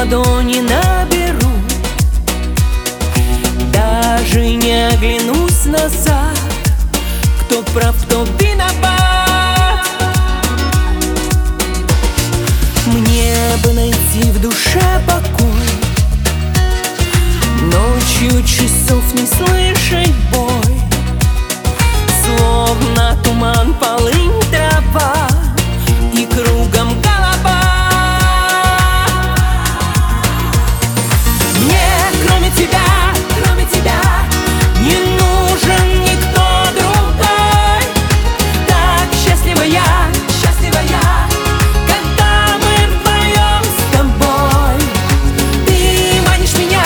ладони наберу, даже не оглянусь назад. Кто прав, кто виноват? Мне бы найти в душе покой, ночью часов не слышать бой. Словно туман, полынь, трава и кругом голова. Мне, кроме тебя, не нужен никто другой. Так счастлива я, когда мы вдвоем с тобой. Ты манишь меня,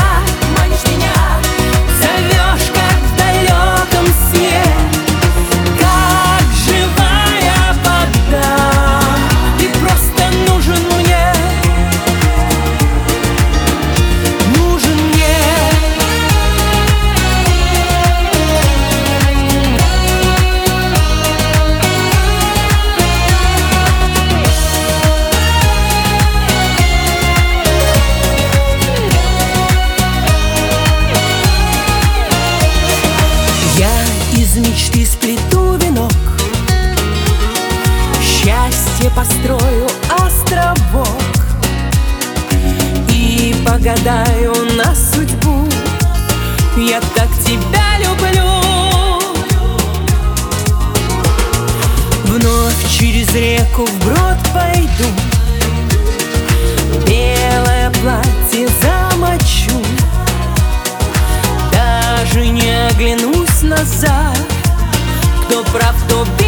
зовешь, как в далеком сне, как живая вода. Ты просто нужен мне, нужен мне. Я из мечты сплету венок, счастье построю островок и погадаю на судьбу. Я так тебя люблю. Вновь через реку вброд пойду, белое платье замочу, даже не оглянусь назад. Кто прав, кто